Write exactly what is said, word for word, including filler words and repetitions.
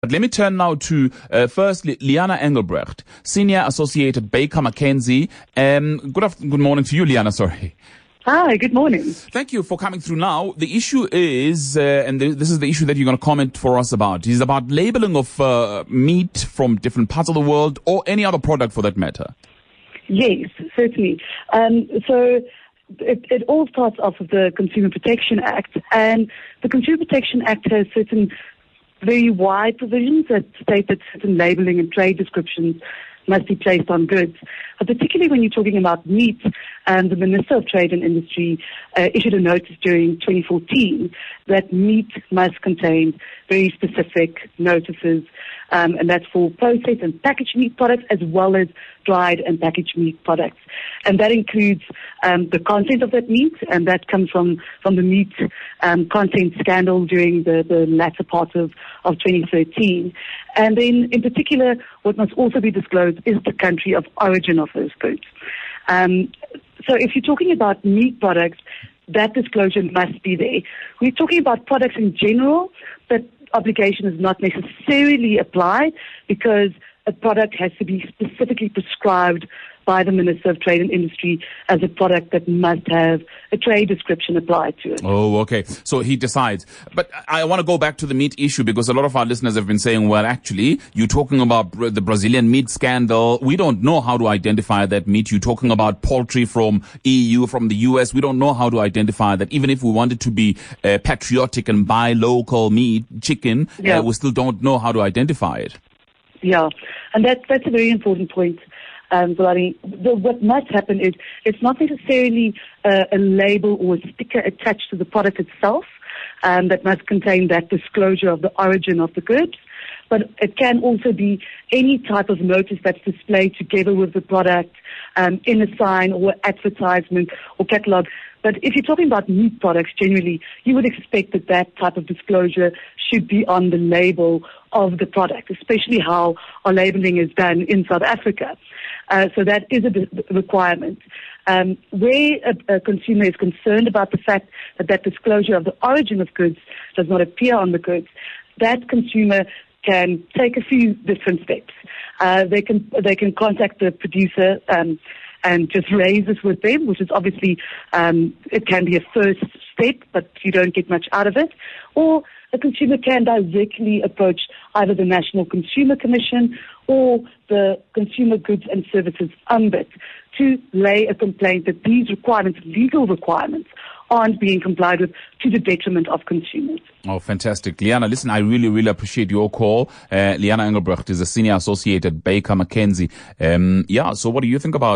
But let me turn now to, uh, first, Liana Engelbrecht, Senior Associate at Baker McKenzie. Um, good, after- good morning to you, Liana, sorry. Hi, good morning. Thank you for coming through now. The issue is, uh, and th- this is the issue that you're going to comment for us about, is about labeling of uh, meat from different parts of the world or any other product for that matter. Yes, certainly. Um, so it, it all starts off with the Consumer Protection Act, and the Consumer Protection Act has certain very wide provisions that state that certain labeling and trade descriptions must be placed on goods. But particularly when you're talking about meat, um, the Minister of Trade and Industry uh, issued a notice during twenty fourteen that meat must contain very specific notices, um, and that's for processed and packaged meat products as well as dried and packaged meat products. And that includes um, the content of that meat, and that comes from, from the meat um, content scandal during the, the latter part of, of twenty thirteen. And then, in particular, what must also be disclosed is the country of origin of those goods. Um, so if you're talking about meat products, that disclosure must be there. We're talking about products in general, but obligation is not necessarily applied because a product has to be specifically prescribed by the Minister of Trade and Industry as a product that must have a trade description applied to it. Oh, okay. So he decides. But I want to go back to the meat issue because a lot of our listeners have been saying, well, actually, you're talking about the Brazilian meat scandal. We don't know how to identify that meat. You're talking about poultry from E U, from the U S. We don't know how to identify that. Even if we wanted to be uh, patriotic and buy local meat, chicken, yeah. uh, we still don't know how to identify it. Yeah, and that, that's a very important point. Um, the, what must happen is it's not necessarily uh, a label or a sticker attached to the product itself um, that must contain that disclosure of the origin of the goods, but it can also be any type of notice that's displayed together with the product um, in a sign or advertisement or catalog. But if you're talking about meat products generally, you would expect that that type of disclosure should be on the label of the product, especially how our labeling is done in South Africa. Uh, so that is a requirement. Um, where a, a consumer is concerned about the fact that that disclosure of the origin of goods does not appear on the goods, that consumer can take a few different steps. Uh, they can they can contact the producer um, and just raise this with them, which is obviously um, it can be a first step, but you don't get much out of it. Or a consumer can directly approach either the National Consumer Commission or the Consumer Goods and Services Ombudsman to lay a complaint that these requirements, legal requirements, aren't being complied with to the detriment of consumers. Oh, fantastic. Liana, listen, I really, really appreciate your call. Uh, Liana Engelbrecht is a Senior Associate at Baker McKenzie. Um, yeah, so what do you think about